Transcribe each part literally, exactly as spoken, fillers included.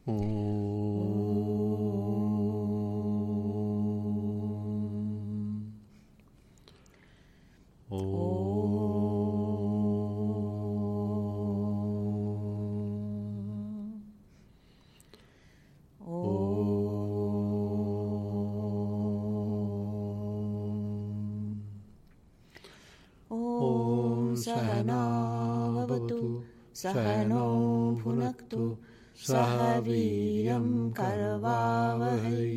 सहनावतु सहनो भुनक्तु सह वीर्यं करवावहै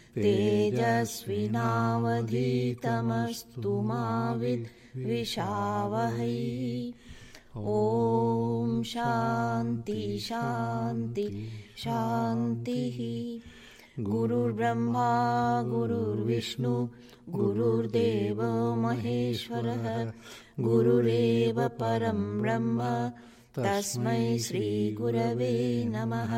तेजस्विनावधीतमस्तु मा विद्विषावहै। ॐ शान्ति शान्ति शान्तिः। गुरुर्ब्रह्मा गुरुर्विष्णु गुरुर्देव महेश्वरः गुरुरेव परं ब्रह्म तस्मै श्री गुरवे नमः।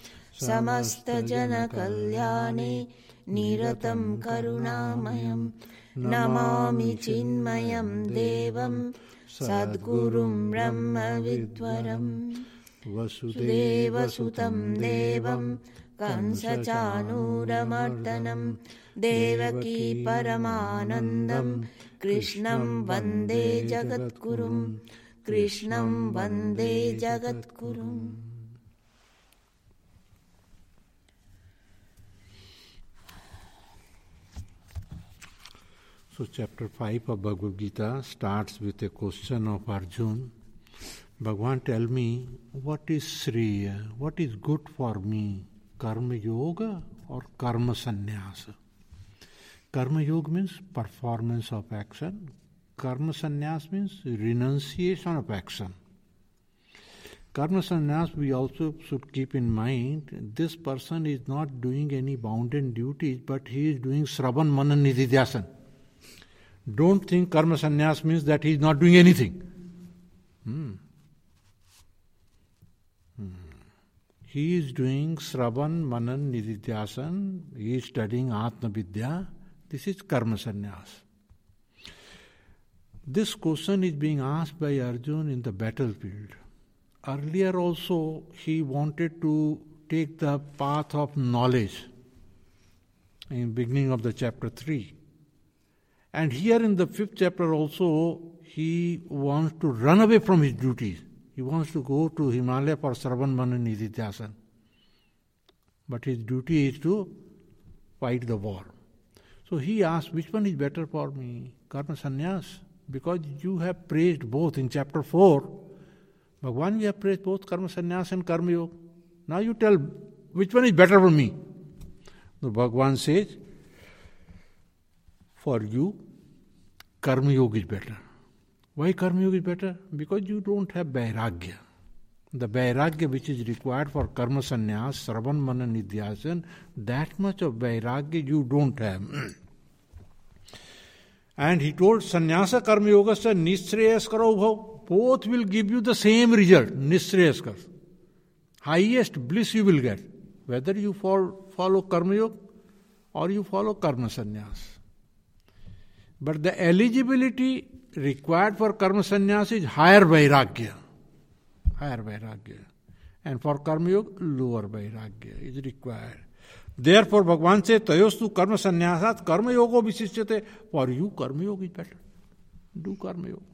समस्तजनकल्याणे निरतं करुणामयं नमामि चिन्मयं देवं सद्गुरुं ब्रह्मविद्वरं वसुदेवसुतं देवं कंसचाणूरमर्दनं देवकी परमानन्दं कृष्णं वन्दे जगद्गुरुं कृष्णं वन्दे जगद्गुरुम्। So chapter five of Bhagavad Gita starts with a question of Arjuna. Bhagavan, tell me, what is Shreya? What is good for me? Karma Yoga or Karma Sannyasa? Karma Yoga means performance of action. Karma Sannyasa means renunciation of action. Karma Sannyasa, we also should keep in mind, this person is not doing any bounden duties, but he is doing Shravan Manan Nididhyasan. Don't think Karma Sannyas means that he is not doing anything. Hmm. Hmm. He is doing Shravan Manan Nididhyasan. He is studying Atma Vidya. This is Karma Sannyas. This question is being asked by Arjuna in the battlefield. Earlier also he wanted to take the path of knowledge in beginning of the chapter three. And here in the fifth chapter also, he wants to run away from his duties. He wants to go to Himalaya for Shravan Manan Nididhyasan. But his duty is to fight the war. So he asks, which one is better for me? Karma Sannyas. Because you have praised both in chapter four. Bhagavan, you have praised both Karma Sannyas and Karma Yoga. Now you tell, which one is better for me? So Bhagavan says, for you, Karma Yoga is better. Why Karma Yoga is better? Because you don't have Vairagya. The Vairagya which is required for Karma Sannyas, Shravan Manan Nidhyasan, that much of Vairagya you don't have. And he told Sannyasa Karma Yoga sa Nisrayaskara Ubhav. Both will give you the same result, Nisrayaskara. Highest bliss you will get, whether you follow Karma Yoga or you follow Karma Sannyas. But the eligibility required for Karma Sannyas is higher Vairagya. Higher Vairagya. And for Karma Yoga, lower Vairagya is required. Therefore, Bhagavan says, Tayostu Karma Sannyasat Karma Yoga Visishyate. For you, Karma Yoga is better. Do Karma Yoga.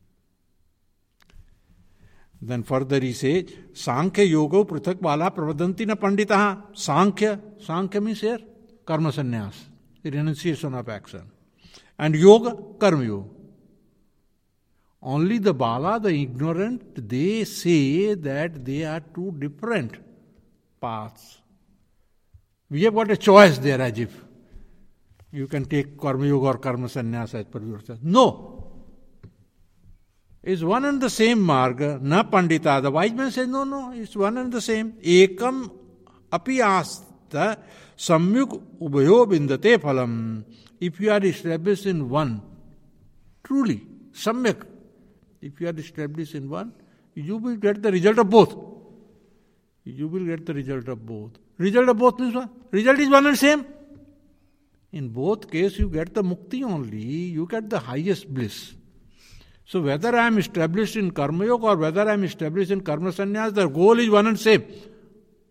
Then further he says, Sankhya Yoga Prithak Bala Pravadanti Na Panditaha. Sankhya. Sankhya means here, Karma Sannyas. Renunciation of action. And yoga, karma yoga. Only the bala, the ignorant, they say that they are two different paths. We have got a choice there as if you can take karma yoga or karma sannyas as per yourself. No. It's one and the same marga, na pandita. The wise man says, no, no, it's one and the same. Ekam api asta samyuk ubayo bindate phalam. If you are established in one, truly, samyak, if you are established in one, you will get the result of both. You will get the result of both. Result of both means what? Result is one and same. In both cases, you get the mukti only, you get the highest bliss. So whether I am established in Karma Yoga or whether I am established in Karma Sannyas, the goal is one and same.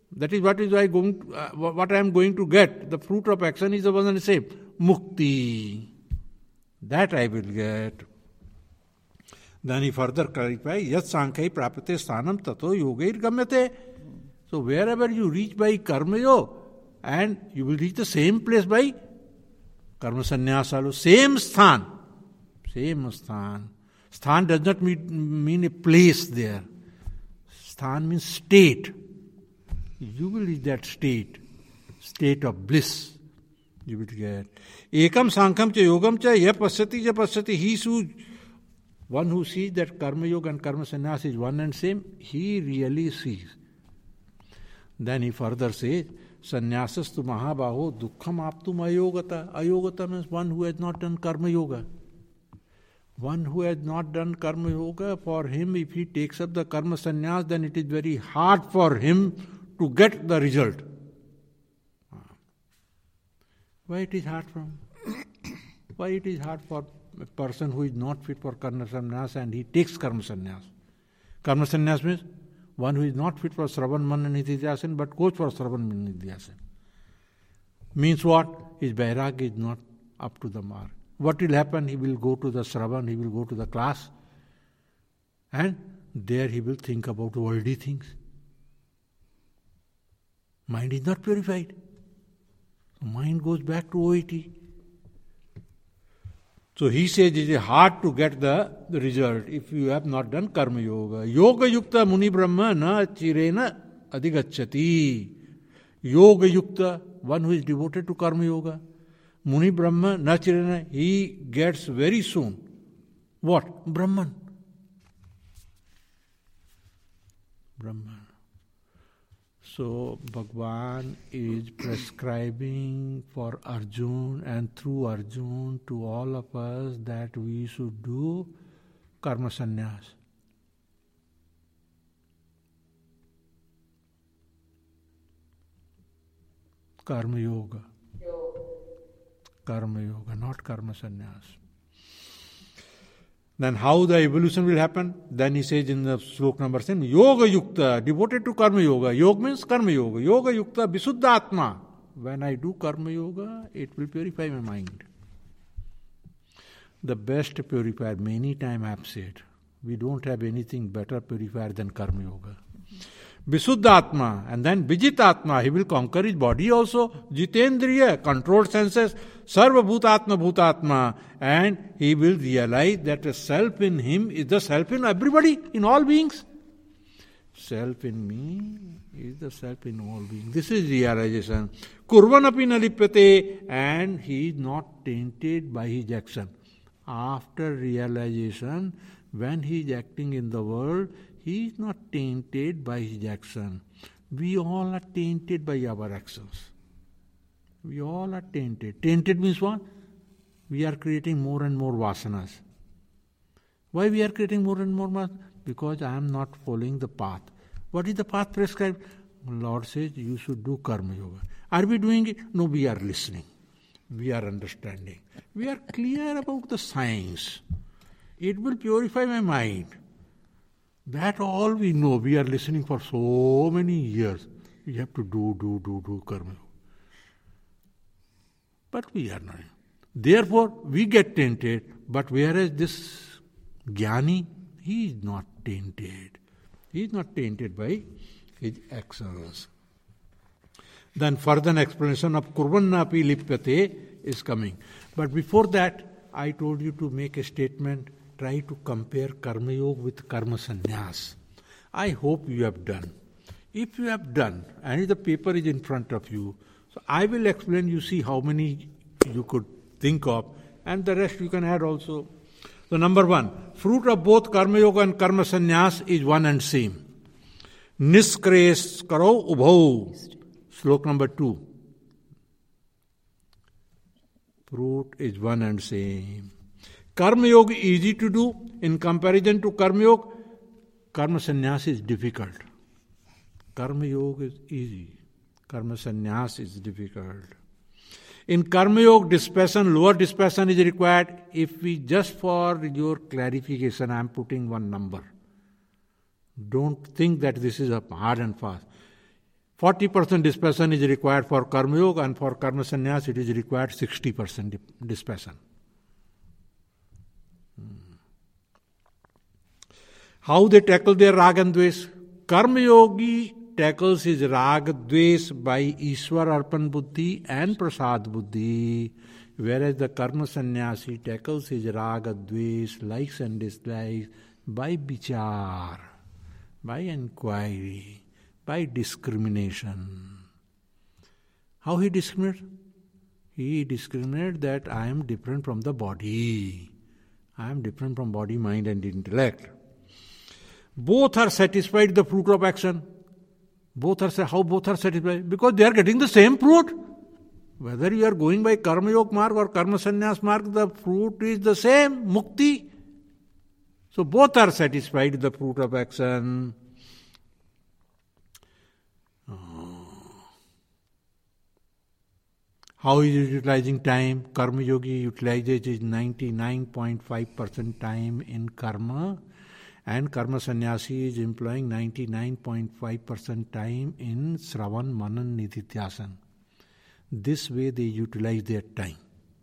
That is what is I going to, uh, what I am going to get. The fruit of action is the one and the same. Mukti. That I will get. Then he further clarifies, Yat Sankhai Prapate Sthanam Tato Yogair Gamyate. So wherever you reach by Karma Yoga, and you will reach the same place by Karma Sannyasa, same sthan. Same sthan. Sthan does not mean, mean a place there. Sthan means state. You will reach that state, state of bliss. You will get. Ekam sankham cha yogam cha ya pasyati ja pasyati. He who, one who sees that karma yoga and karma sannyas is one and same, he really sees. Then he further says, sannyasas tu mahabaho dukkham aptum ayogata. Ayogata means one who has not done karma yoga. One who has not done karma yoga, for him, if he takes up the karma sannyas, then it is very hard for him to get the result. Why it is hard from? Why it is hard for a person who is not fit for karma sannyas and he takes karma sannyas? Karma sannyas means one who is not fit for Sravan, Manan, Nididhyasan, but goes for Sravan, Manan, Nididhyasan. Means what? His vairagya is not up to the mark. What will happen? He will go to the Sravan, he will go to the class, and there he will think about worldly things. Mind is not purified. Mind goes back to O I T. So he says it is hard to get the, the result if you have not done karma yoga. Yoga yukta muni brahma na chirena adhigacchati. Yoga yukta, one who is devoted to karma yoga. Muni brahma na chirena, he gets very soon. What? Brahman. Brahman. So Bhagwan is prescribing for Arjun and through Arjun to all of us that we should do karma sannyas. Karma yoga. Karma yoga, not karma sannyas. Then how the evolution will happen? Then he says in the slok number ten, Yoga Yukta, devoted to Karma Yoga. Yoga means Karma Yoga. Yoga Yukta Visuddha Atma. When I do Karma Yoga, it will purify my mind. The best purifier, many times I have said, we don't have anything better purifier than Karma Yoga. Visuddhatma, and then Vijitatma, he will conquer his body also. Jitendriya, controlled senses. Sarva Bhutatma Bhutatma, and he will realize that the self in him is the self in everybody, in all beings. Self in me is the self in all beings. This is realization. Kurvanapi nalipyate, and he is not tainted by his action. After realization, when he is acting in the world, he is not tainted by his action. We all are tainted by our actions. We all are tainted. Tainted means what? We are creating more and more vasanas. Why we are creating more and more vasanas? Because I am not following the path. What is the path prescribed? Lord says you should do karma yoga. Are we doing it? No, we are listening. We are understanding. We are clear about the science. It will purify my mind. That all we know. We are listening for so many years. We have to do, do, do, do karma yoga. But we are not. Therefore, we get tainted. But whereas this Jnani, he is not tainted. He is not tainted by his actions. Then further explanation of Kurvannapi Lipyate is coming. But before that, I told you to make a statement. Try to compare Karma Yoga with Karma Sannyas. I hope you have done. If you have done, and the paper is in front of you, so I will explain, you see how many you could think of, and the rest you can add also. So number one, fruit of both Karma Yoga and Karma Sannyas is one and same. Niskres karo ubhau. Slok number two. Fruit is one and same. Karma Yoga is easy to do. In comparison to Karma Yoga, Karma Sannyas is difficult. Karma Yoga is easy. Karma Sannyas is difficult. In Karma Yoga, dispassion, lower dispassion is required. If we, just for your clarification, I am putting one number. Don't think that this is a hard and fast. forty percent dispassion is required for Karma Yoga, and for Karma Sannyas it is required sixty percent dispassion. How they tackle their Rag and Dvesh? Karma Yogi tackles his Rag Dvesh by Ishwar Arpan Buddhi and Prasad Buddhi, whereas the Karma Sannyasi tackles his Rag Dvesh, likes and dislikes, by Vichar, by inquiry, by discrimination. How he discriminates? He discriminates that I am different from the body. I am different from body, mind and intellect. Both are satisfied with the fruit of action. Both are, how both are satisfied? Because they are getting the same fruit. Whether you are going by Karma Yoga marg or Karma Sannyas marg, the fruit is the same, mukti. So both are satisfied with the fruit of action. How is he utilizing time? Karma Yogi utilizes his ninety-nine point five percent time in karma, and Karma Sannyasi is employing ninety-nine point five percent time in Shravan, Manan, Nididhyasan. This way they utilize their time.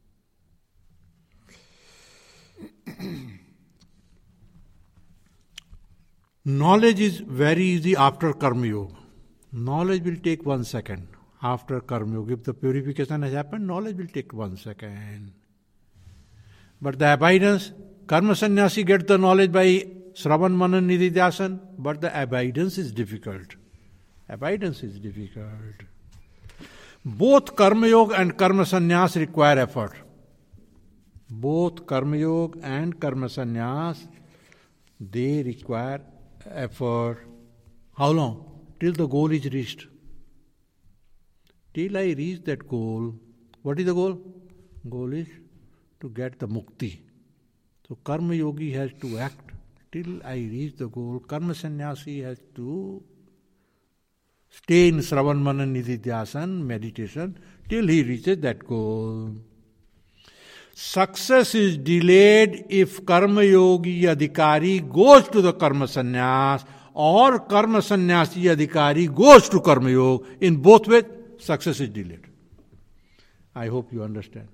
Knowledge is very easy after Karma Yoga. Knowledge will take one second. After Karma Yoga, if the purification has happened, knowledge will take one second. But the abidance, Karma Sannyasi gets the knowledge by Shravan, Manan, Nididhyasan, but the abidance is difficult. Abidance is difficult. Both Karma Yoga and Karma Sannyas require effort. Both Karma Yoga and Karma Sannyas, they require effort. How long? Till the goal is reached. Till I reach that goal, what is the goal? Goal is to get the mukti. So Karma Yogi has to act till I reach the goal. Karma Sannyasi has to stay in Shravan, Manan, Nididhyasan, meditation, till he reaches that goal. Success is delayed if Karma Yogi Adhikari goes to the Karma Sannyas, or Karma Sannyasi Adhikari goes to Karma Yoga. In both ways, success is delayed. I hope you understand.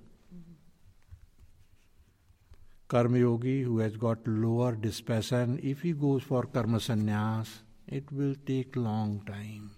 Karma Yogi who has got lower dispassion, if he goes for Karma Sannyas, it will take long time.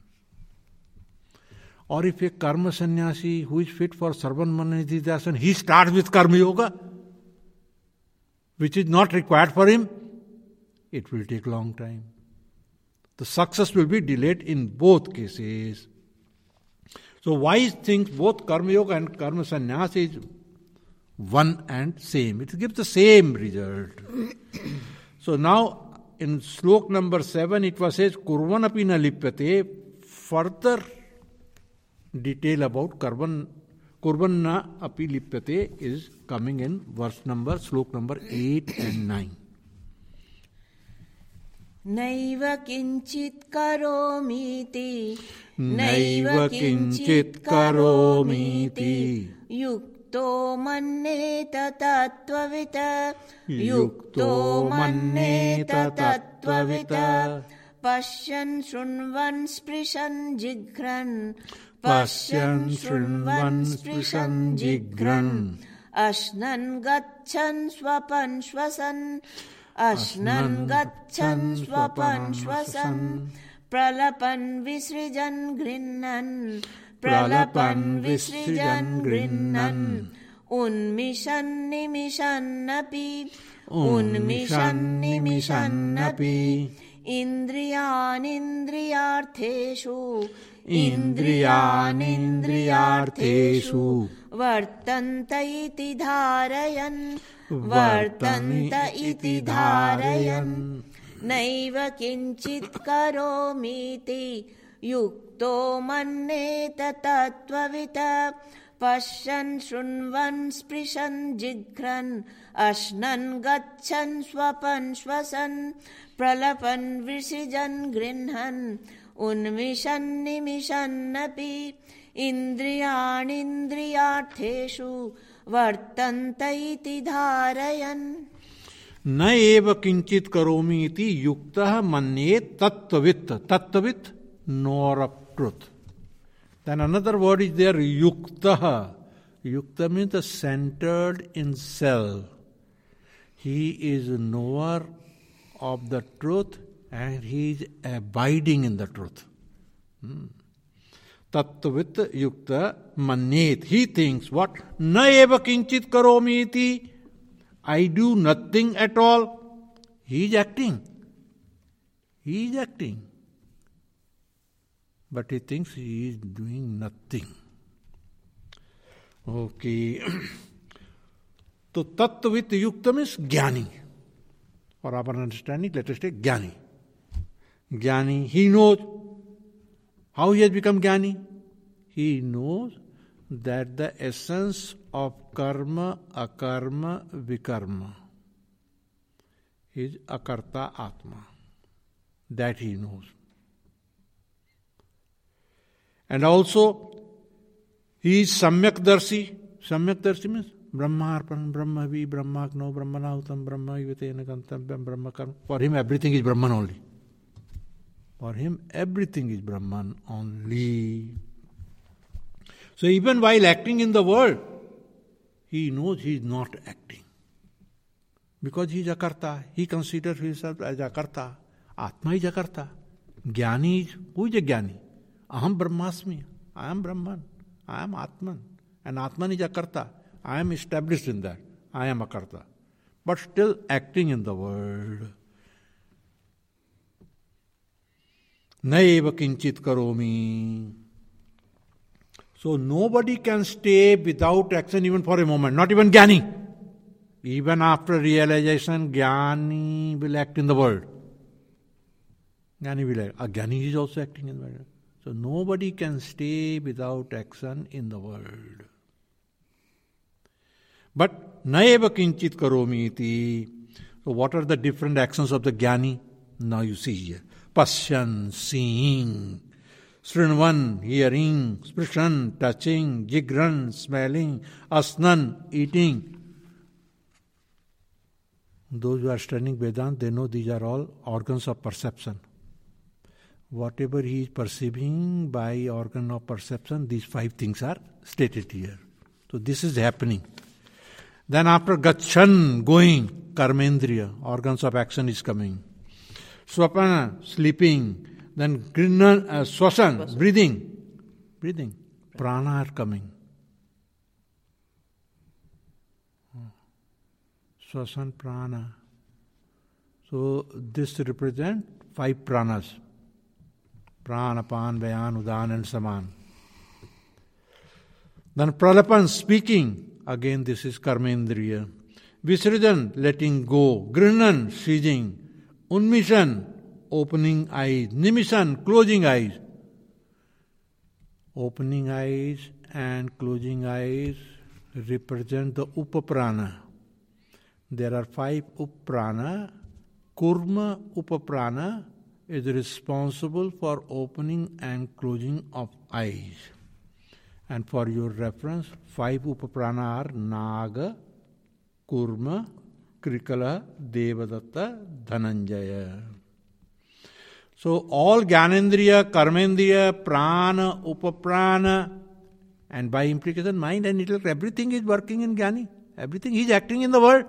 Or if a Karma Sannyasi who is fit for Shravan, Manan, Nididhyasan, he starts with Karma Yoga, which is not required for him, it will take long time. The success will be delayed in both cases. So wise thinks both Karma Yoga and Karma Sannyas is one and same. It gives the same result. So now in slok number seven it was says Kurvanapi na lipyate. Further detail about Kurvan Kurvanna api lipyate is coming in verse number slok number eight and nine. नैव किञ्चित् करोमीति नैव किञ्चित् करोमीति युक्तो मन्येत तत्त्ववित् युक्तो मन्येत तत्त्ववित् पश्यन् शृण्वन् स्पृशन् जिघ्रन् पश्यन् शृण्वन् स्पृशन् जिघ्रन् अश्नन् गच्छन् स्वपन् श्वसन् अश्नन् गच्छन् स्वपन् श्वसन् प्रलपन् विसृजन् गृह्णन् प्रलपन् विसृजन् गृह्णन् उन्मिषन् निमिषन्नपि उन्मिषन् निमिषन्नपि इन्द्रियानिन्द्रियार्थेषु इन्द्रियानिन्द्रियार्थेषु वर्तन्त इति धारयन् वर्तन्त इति धारयन् नैव किञ्चित् करोमीति युक्तो मन्येत तत्त्ववित् पश्यन् शृण्वन् स्पृशन् जिघ्रन् अश्नन् गच्छन् स्वपन् श्वसन् प्रलपन् विसृजन् गृह्णन् उन्मिषन् निमिषन्नपि इन्द्रियाणिन्द्रियार्थेषु वर्तन्त इति धारयन् न एव किंचित करोमि इति युक्तः मन्येत तत्त्ववित् तत्त्ववित् knower of truth. Then another word is there, yukta. Yukta means the centered in self. He is a knower of the truth and he is abiding in the truth. Hmm. Tattvit yukta manyet. He thinks what? Na eva kinchit karomi iti. I do nothing at all. He is acting. He is acting. But he thinks he is doing nothing. Okay. So tattvit yukta means jnani. For our understanding, let us take jnani. Jnani, he knows. How he has become jnani? He knows that the essence of karma, akarma, vikarma is akarta atma. That he knows. And also, he is samyak-darshi. Samyak-darshi means Brahmarpan, Brahmavi, Brahmagno, Brahmanahutam, Brahma Yuvatena Gantambhyam, Brahma Karma. For him, everything is Brahman only. For him, everything is Brahman only. So even while acting in the world, he knows he is not acting. Because he is akarta. He considers himself as akarta. Atma is akarta. Jnani is, who is a jnani? Aham brahmasmi. I am Brahman. I am Atman. And Atman is akarta. I am established in that. I am akarta. But still acting in the world. Naiva kinchit karomi. So nobody can stay without action even for a moment. Not even jnani. Even after realization, jnani will act in the world. Jnani will act. A jnani is also acting in the world. So nobody can stay without action in the world. But naeva kinchit karomi iti. So what are the different actions of the jnani? Now you see here. Pasyan, seeing. Srinvan, hearing. Sprishan, touching. Jigran, smelling. Asnan, eating. Those who are studying Vedanta, they know these are all organs of perception. Whatever he is perceiving by organ of perception, these five things are stated here. So this is happening. Then after Gachan, going, Karmendriya, organs of action is coming. Swapana, sleeping. Then Grinnan, uh, Swasan, breathing. Breathing. Prana are coming. Swasan, prana. So this represents five pranas. Prana, Pan, Vayan, Udan and Saman. Then Pralapan, speaking. Again this is Karmendriya. Visrijan, letting go. Grinnan, seizing. Unmishan, opening eyes. Nimishan, closing eyes. Opening eyes and closing eyes represent the Upaprana. There are five Upaprana. Kurma Upaprana is responsible for opening and closing of eyes. And for your reference, five Upaprana are Naga, Kurma, Krikala, Devadatta, Dhananjaya. So all Jnanendriya, Karmendriya, Prana, Upaprana, and by implication mind and intellect, everything is working in Jnani. Everything is acting in the world.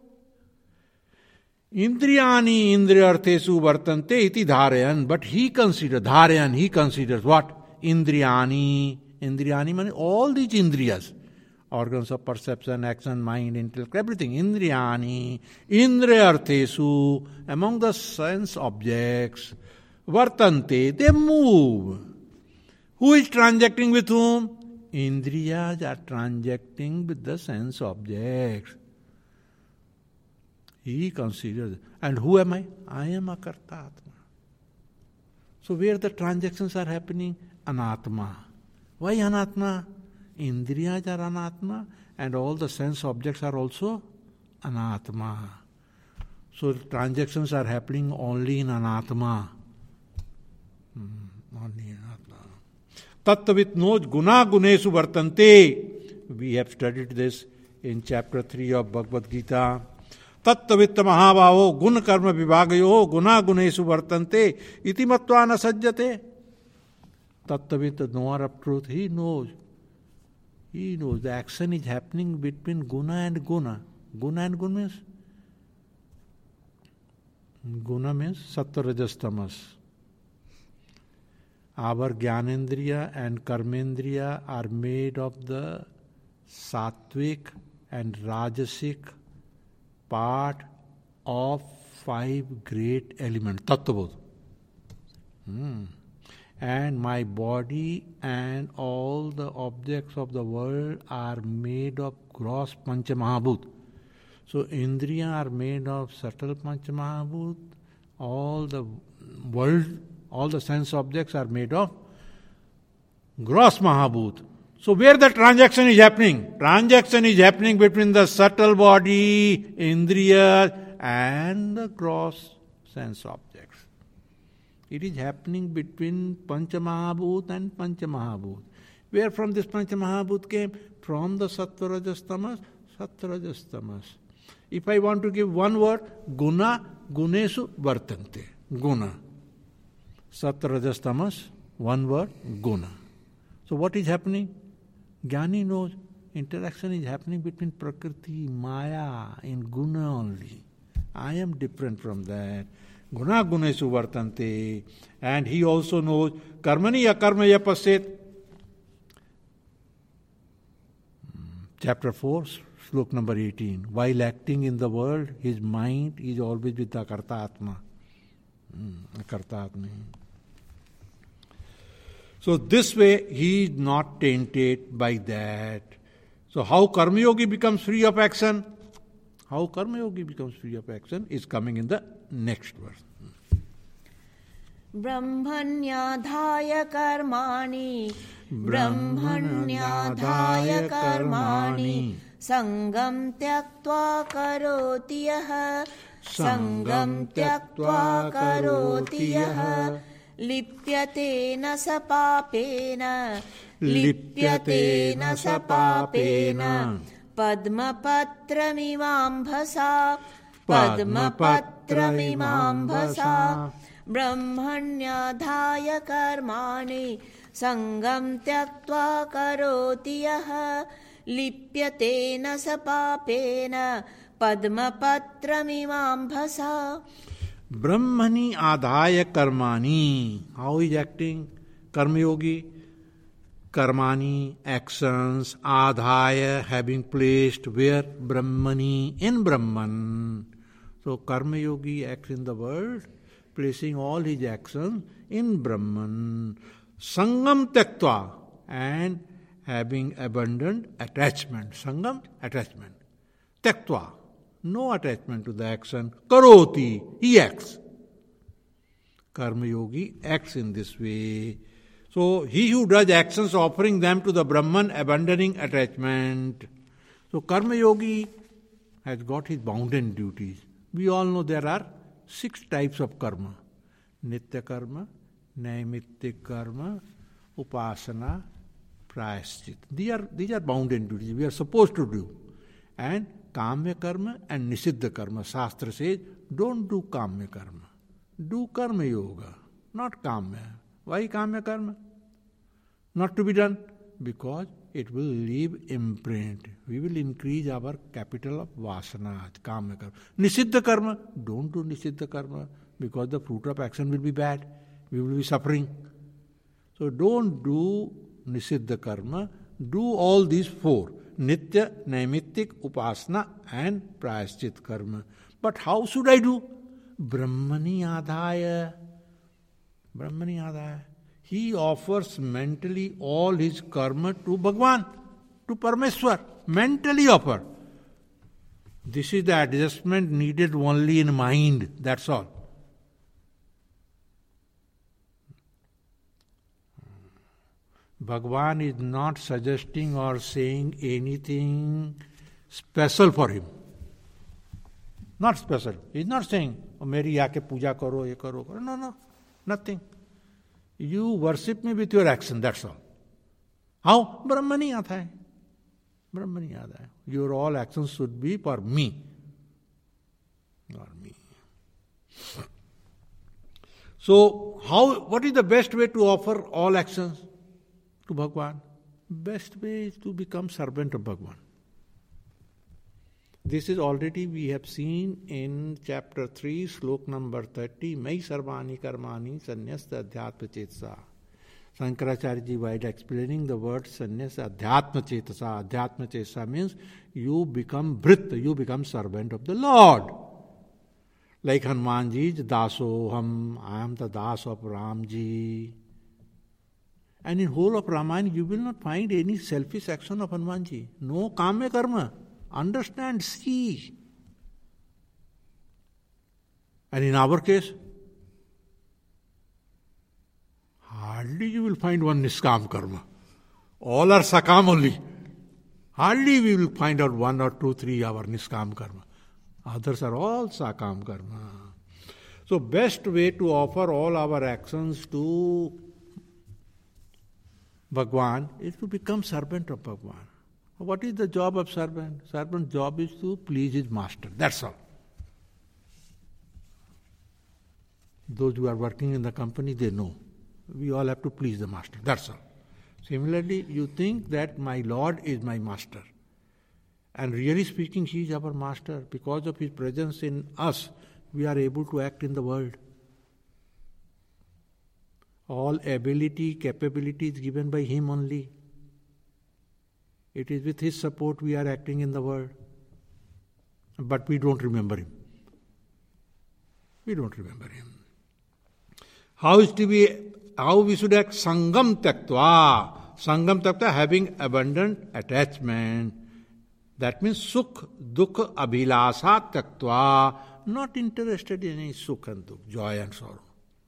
Indriyani indriyarthesu vartante iti dharayan. But he considers, dharayan, he considers what? Indriyani. Indriyani means all these indriyas. Organs of perception, action, mind, intellect, everything. Indriyani, indriyarthesu, among the sense objects. Vartante, they move. Who is transacting with whom? Indriyas are transacting with the sense objects. He considers, and who am I? I am a Karta Atma. So where the transactions are happening? Anatma. Why Anatma? Indriyas are Anatma and all the sense objects are also Anatma. So transactions are happening only in Anatma. Hmm, only in Anatma. Tattvit knows guna gunesu vartante. We have studied this in chapter three of Bhagavad Gita. Tattvit mahabhavo gun karma vibhagayo guna gunesu vartante iti matva na sajjate. Tattvavid, the knower of truth, he knows. He knows the action is happening between guna and guna. Guna and guna means? Guna means sattva, rajas, tamas. Our Jnanendriya and Karmendriya are made of the sattvic and rajasic part of five great elements, Tattvabodh. Hmm. And my body and all the objects of the world are made of gross Panchamahabhut. So Indriya are made of subtle Panchamahabhut, all the world, all the sense objects are made of gross Mahabhut. So where the transaction is happening? Transaction is happening between the subtle body, Indriya, and the gross sense objects. It is happening between Panchamahabhut and Panchamahabhut. Where from this Panchamahabhut came? From the Sattva, Rajas, Tamas, Sattva, Rajas, Tamas. If I want to give one word, Guna, Gunesu Vartante. Guna. Sattva, Rajas, Tamas, one word, Guna. So what is happening? Jnani knows interaction is happening between Prakriti, Maya, in Guna only. I am different from that. Guna gunesu vartante. And he also knows karmani akarmaya pasyet. Chapter four, slok number eighteen. While acting in the world, his mind is always with the Karta Atma. Karta Atma. So this way he is not tainted by that. So how Karma Yogi becomes free of action? How Karma Yogi becomes free of action is coming in the next verse. Brahmanyadhaya karmani Brahmanyadhaya karmani Sangam tyaktva karoti yaha Sangam tyaktva karoti yaha Lipyate na sapapena Lipyate na sapapena Padmapatramimambhasa Padmapatramimambhasa Brahmanyadhaya karmani Sangam tyaktva karoti yaha Lipyate na sapapena Padmapatramimambhasa. Brahmani adhaya karmani. How is acting? Karma Yogi. Karmani, actions, adhaya, having placed where? Brahmani, in Brahman. So Karma Yogi acts in the world, placing all his actions in Brahman. Sangam tyaktva, and having abandoned attachment. Sangam, attachment. Tyaktva, no attachment to the action. Karoti, he acts. Karma Yogi acts in this way. So he who does actions offering them to the Brahman, abandoning attachment. So Karma Yogi has got his bounden duties. We all know there are six types of karma. Nitya karma, Naimittik karma, Upasana, Prayaschit. These are, these are bounden duties we are supposed to do. And Kamya karma and Nisiddha karma. Shastra says, don't do Kamya karma. Do Karma Yoga, not Kamya. Why Kamya karma? Not to be done? Because it will leave imprint. We will increase our capital of vasana, Kamya karma. Nisiddha karma, don't do Nisiddha karma because the fruit of action will be bad. We will be suffering. So don't do Nisiddha karma. Do all these four. Nitya, Naimittik, Upasana and Prayaschit karma. But how should I do? Brahmani adhaya. Brahmani adhaya. He offers mentally all his karma to Bhagwan, to Parameswar. Mentally offer. This is the adjustment needed only in mind. That's all. Bhagwan is not suggesting or saying anything special for him. Not special. He is not saying, oh, Meri aake puja karo, ye karo, karo. No, no, nothing. You worship me with your action, that's all. How? Brahmani aata hai. Brahmani aata hai. Your all actions should be for me. For me. So, how? What is the best way to offer all actions to Bhagwan? Best way is to become servant of Bhagwan. This is already we have seen in chapter three, slok number thirty, Mai sarvani karmani sanyasta adhyatma chetasa. Shankaracharya ji, while explaining the word sannyas, adhyatma chetasa, adhyatma chetasa means you become bhrit, you become servant of the Lord. Like Hanuman ji, daso ham, I am the das of Ram ji. And in whole of Ramayana, you will not find any selfish action of Hanuman ji. No kame karma. Understand, see. And in our case, hardly you will find one niskam karma. All are sakam only. Hardly we will find out one or two, three our niskam karma. Others are all sakam karma. So best way to offer all our actions to Bhagwan is to become servant of Bhagwan. What is the job of servant? Servant's job is to please his master. That's all. Those who are working in the company, they know. We all have to please the master. That's all. Similarly, you think that my Lord is my master. And really speaking, he is our master. Because of his presence in us, we are able to act in the world. All ability, capability is given by him only. It is with his support we are acting in the world. But we don't remember him. We don't remember him. How is to be, how we should act? Sangam taktva. Sangam taktva, having abundant attachment. That means sukh, dukh, abhilasa taktva. Not interested in any sukh and dukh, joy and sorrow.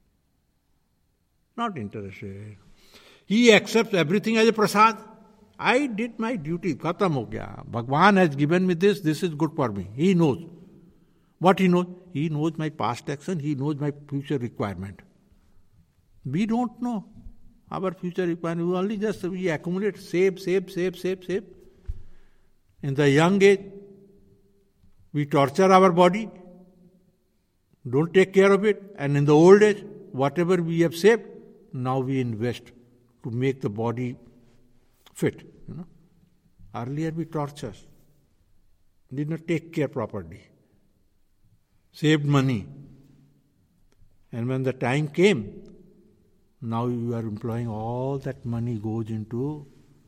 Not interested. He accepts everything as a prasad. I did my duty. Khatam ho gaya. Bhagwan has given me this. This is good for me. He knows. What he knows? He knows my past action. He knows my future requirement. We don't know our future requirement. We only just we accumulate, save, save, save, save, save. In the young age, we torture our body. Don't take care of it. And in the old age, whatever we have saved, now we invest to make the body fit. You know, earlier we tortured, did not take care properly, saved money, and when the time came, now you are employing all that money goes into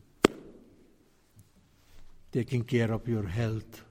taking care of your health.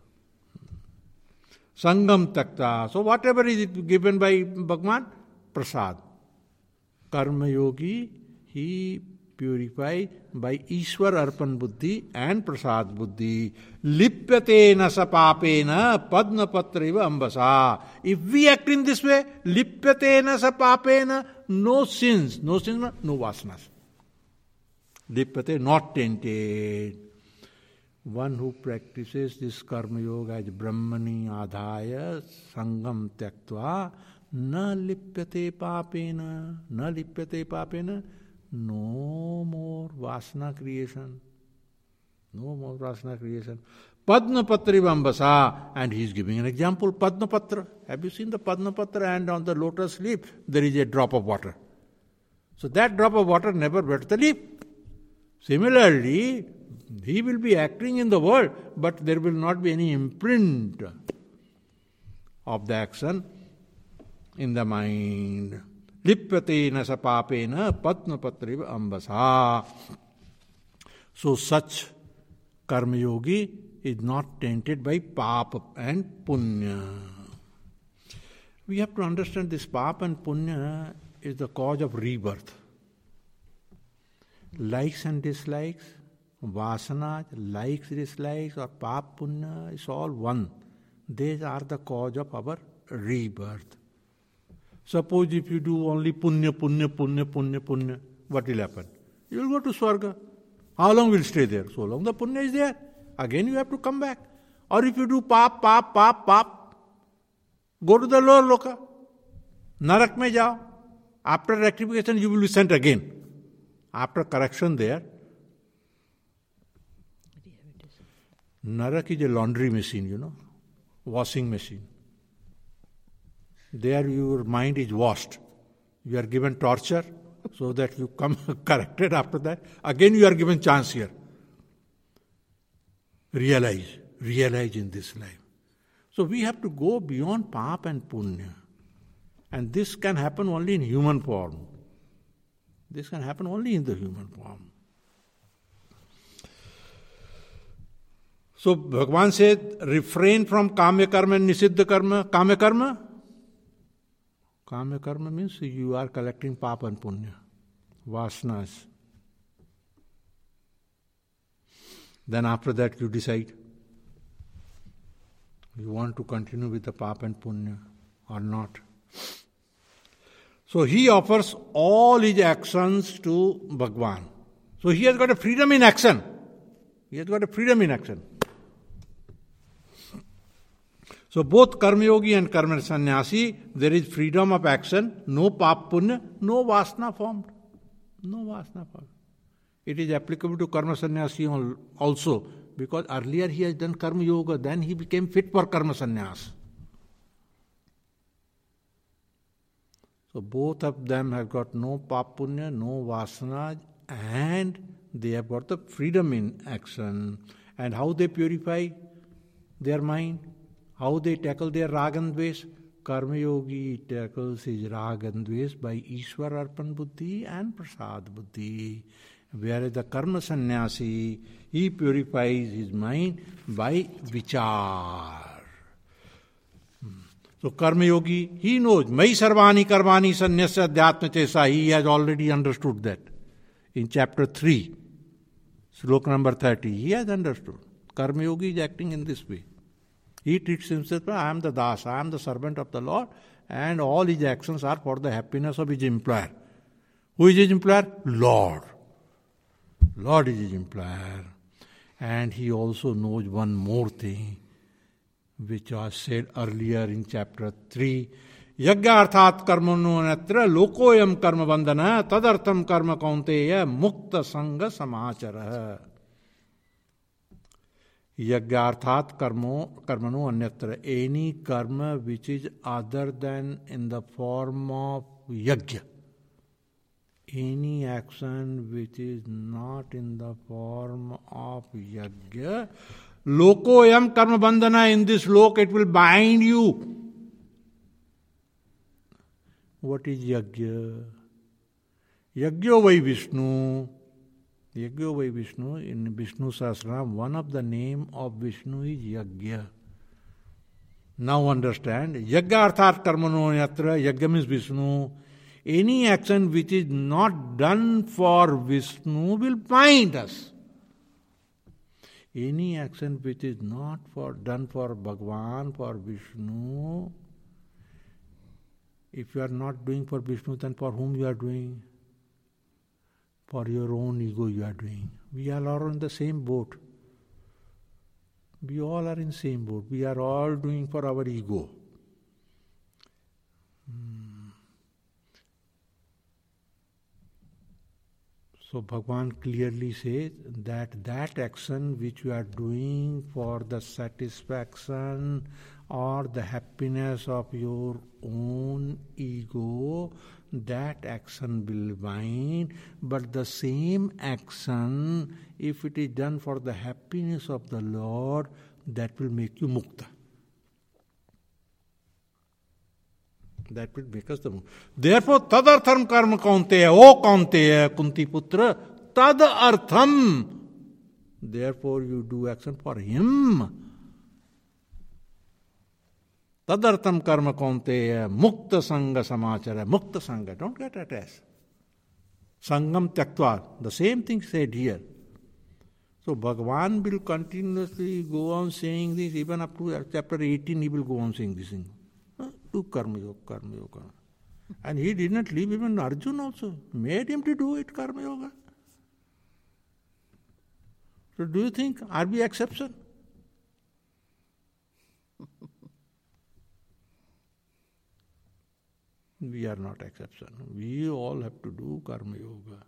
Sangam takta. So whatever is given by Bhagwan, prasad. Karma yogi, he purified by Ishwar Arpan Buddhi and Prasad Buddhi. Lipyate na sapapena padma patraiva ambasa. If we act in this way, lipyate na sapapena, no sins. No sins, no vasanas. Lipyate, not tainted. One who practices this karma yoga as Brahmani adhaya sangam tyaktva na lipyate papena, na lipyate papena, no more vasana creation. No more vasana creation. Padma Patra Vambasa, and he is giving an example, Padma Patra. Have you seen the Padma Patra? And on the lotus leaf, there is a drop of water. So that drop of water never wet the leaf. Similarly, he will be acting in the world, but there will not be any imprint of the action in the mind. Lipyate na sapapena padma patriva ambasa. So such karma yogi is not tainted by papa and punya. We have to understand this papa and punya is the cause of rebirth. Likes and dislikes, vasana, likes, dislikes, or papa, punya is all one. These are the cause of our rebirth. Suppose if you do only punya, punya, punya, punya, punya, what will happen? You will go to Swarga. How long will you stay there? So long the punya is there. Again you have to come back. Or if you do pap, pap, pap, pap, go to the lower loka. Narak mein jao. After rectification you will be sent again. After correction there, Narak is a laundry machine, you know, washing machine. There your mind is washed. You are given torture so that you come corrected after that. Again you are given chance here. Realize, realize in this life. So we have to go beyond Pap and Punya. And this can happen only in human form. This can happen only in the human form. So Bhagavan said, refrain from Kamya Karma and Nisiddha Karma. Kamya Karma? Kamya Karma means you are collecting Papa and Punya, Vasanas. Then after that you decide. You want to continue with the Papa and Punya or not. So he offers all his actions to Bhagavan. So he has got a freedom in action. He has got a freedom in action. So both Karma Yogi and Karma Sannyasi, there is freedom of action, no Pap Punya, no Vasana formed. No Vasana formed. It is applicable to Karma Sannyasi also, because earlier he has done Karma Yoga, then he became fit for Karma Sannyas. So both of them have got no Pap Punya, no Vasana, and they have got the freedom in action. And how they purify their mind? How they tackle their Rag and Dvesh? Karma Yogi tackles his Rag and Dvesh by Ishwar Arpan Buddhi and Prasad Buddhi. Whereas the Karma Sannyasi, he purifies his mind by Vichar. So Karma Yogi, he knows, Mai Sarvani Karmani Sannyasya Adhyatma Chesa, he has already understood that. In chapter three, sloka number thirty, he has understood. Karma Yogi is acting in this way. He treats himself, I am the Das, I am the servant of the Lord, and all his actions are for the happiness of his employer. Who is his employer? Lord. Lord is his employer. And he also knows one more thing, which was said earlier in chapter three. Yagya arthat karmano natra lokoyam karma bandhana tadartham karma kaunteya mukta sangha samachara. Yagya arthat karmo karmano anyatra. Any karma which is other than in the form of yagya. Any action which is not in the form of yagya. Lokoyam karma bandhana, in this lok it will bind you. What is yagya? Yagyo vai Vishnu. Yagyo vai Vishnu. In Vishnu Sahasranam, one of the name of Vishnu is Yagya. Now understand. Yagya arthat karmano yatra. Yagya means Vishnu. Any action which is not done for Vishnu will bind us. Any action which is not for done for Bhagavan, for Vishnu, if you are not doing for Vishnu, then for whom you are doing? For your own ego you are doing. We all are in the same boat. We all are in the same boat. We are all doing for our ego. Hmm. So Bhagavan clearly says that that action which you are doing for the satisfaction or the happiness of your own ego, that action will bind. But the same action, if it is done for the happiness of the Lord, that will make you mukta. That will make us the mukta. Therefore, tad artham karma kaunteya, O kaunteya, Kunti putra, tad artham. Therefore, you do action for him. Tadartham karma kaunteya, mukta sangha samachara. Mukta sangha, don't get attached. Sangam tyaktva, the same thing said here. So Bhagavan will continuously go on saying this, even up to chapter eighteen he will go on saying this thing. Do karma yoga, karma yoga. And he did not leave even Arjuna also. Made him to do it, karma yoga. So do you think, are we exception? We are not exception. We all have to do karma yoga.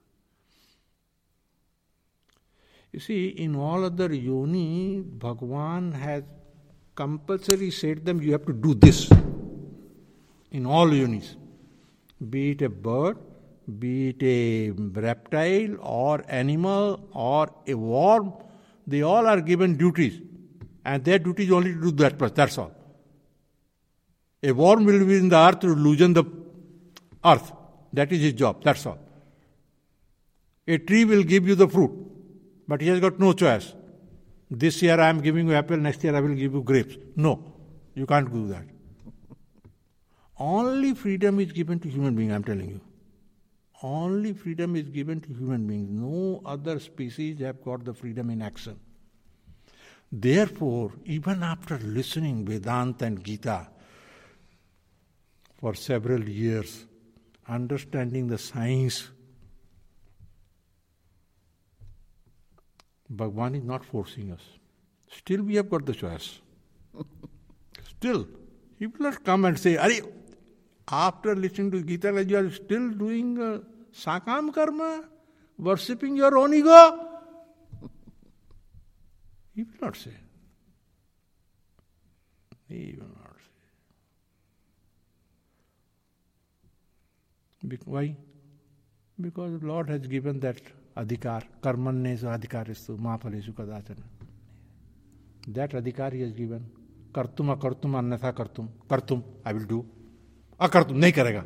You see, in all other yoni, Bhagavan has compulsory said them, you have to do this. In all yonis. be it a bird, be it a reptile or animal or a worm, they all are given duties. And their duty is only to do that, that's all. A worm will be in the earth to loosen the earth. That is his job, that's all. A tree will give you the fruit, but he has got no choice. This year I am giving you apple, next year I will give you grapes. No, you can't do that. Only freedom is given to human beings, I am telling you. Only freedom is given to human beings. No other species have got the freedom in action. Therefore, even after listening Vedanta and Gita for several years, understanding the science, Bhagavan is not forcing us. Still we have got the choice. Still. He will not come and say, Are after listening to Gita, you are still doing uh, sakam karma, worshipping your own ego? He will not say. He will not say. Why? Because the Lord has given that adhikar, karmannesu adhikaristu mahapalesu kadachana. That adhikar he has given. Kartum akartum annatha kartum. Kartum, I will do. Akartum, nahi karega.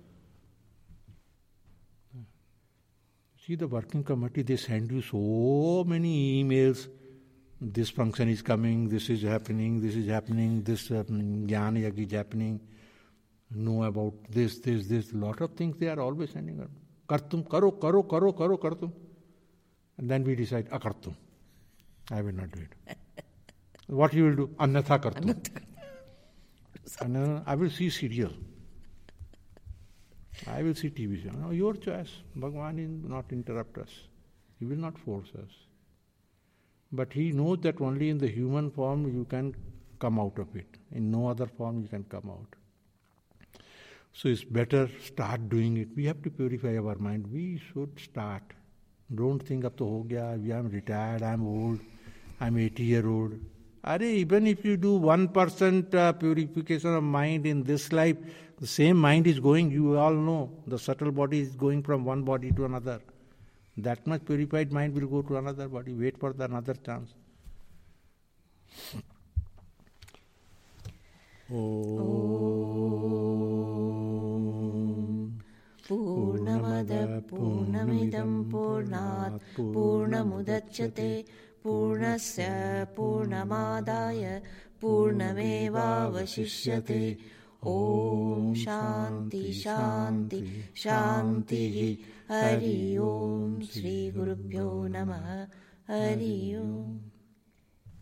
See the working committee, they send you so many emails. This function is coming, this is happening, this is happening, this happening, jnana yagya is happening. Know about this, this, this. Lot of things they are always sending out. Kartum, karo, karo, karo, karo, kartum. And then we decide, akartum. I will not do it. What you will do? Annatha kartum. And, uh, I will see serial. I will see T V. No, your choice. Bhagavan will not interrupt us. He will not force us. But he knows that only in the human form you can come out of it. In no other form you can come out. So it's better start doing it. We have to purify our mind. We should start. Don't think up to ho gaya, I am retired, I am old, I am eighty year old. Are, even if you do one percent uh, purification of mind in this life, the same mind is going, you all know, the subtle body is going from one body to another. That much purified mind will go to another body. Wait for the another chance. Om Purnamada Purnamidam Purnat Purnamudachyate Purnasya Purnamadaya Purnamevavashishyate. Om Shanti Shanti Shanti. Hari Om Shri Gurubhyo Namaha. Hari Om.